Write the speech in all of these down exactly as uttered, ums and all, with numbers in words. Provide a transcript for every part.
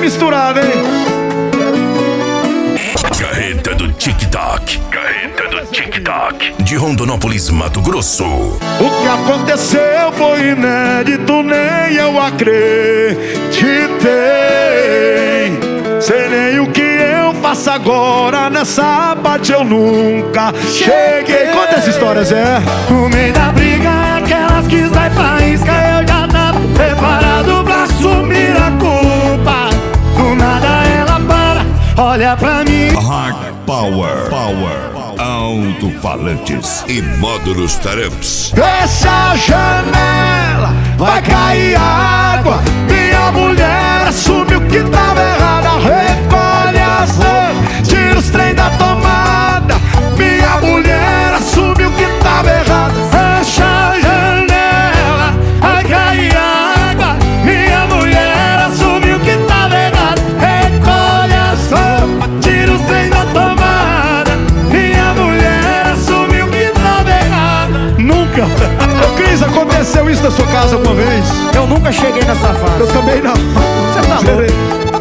misturado, hein? Carreta do Tic-Tac. Carreta do Tic-Tac. De Rondonópolis, Mato Grosso. O que aconteceu foi inédito, nem eu acreditei. Sei nem o que eu faço agora, nessa parte eu nunca cheguei. Conta essa história, Zé. No meio da briga, aquelas que sai faísca, eu já tava preparado pra assumir a culpa. Do nada ela para, olha pra mim. Hard Power. Power. Alto-falantes e módulos Taramps. Fecha a janela, vai cair água. Minha mulher assume o que tava errado. Recolhe as roupas, tira os trem da tomada. Minha mulher assume o que tava errado. Fecha a janela, vai cair água. Minha mulher assume o que tava errado. Recolhe as roupas, tira os trem da tomada. Minha mulher assume o que tava errado. Nunca. Ô Cris, aconteceu isso na sua casa alguma vez? Eu nunca cheguei nessa fase. Eu também não. Você tá louco?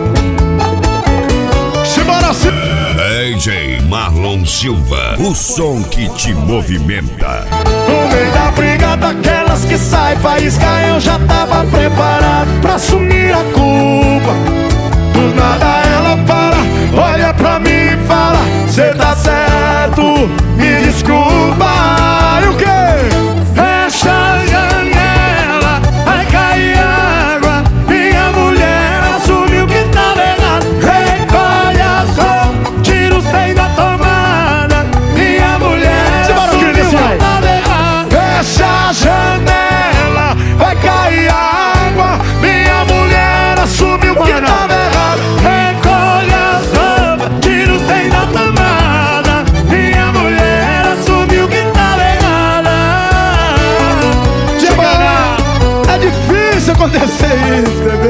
Simbora, sim. D J Marlon Silva, o som que te movimenta. No meio da briga daquelas que sai faísca, eu já tava preparado pra assumir a culpa. Do nada ela para, olha pra mim e fala: cê tá certo, me desculpa. E o quê? Fecha a janela, vai cair água. Minha mulher assume o que tava errado. Recolhe as roupas, tira os trem da tomada. Minha mulher assume o que tava errado. Fecha a janela, vai cair água. Minha mulher assume o que tava errado. Recolhe as roupas, tira os trem da tomada. Minha mulher assume o que tava errado. É difícil acontecer isso, bebê.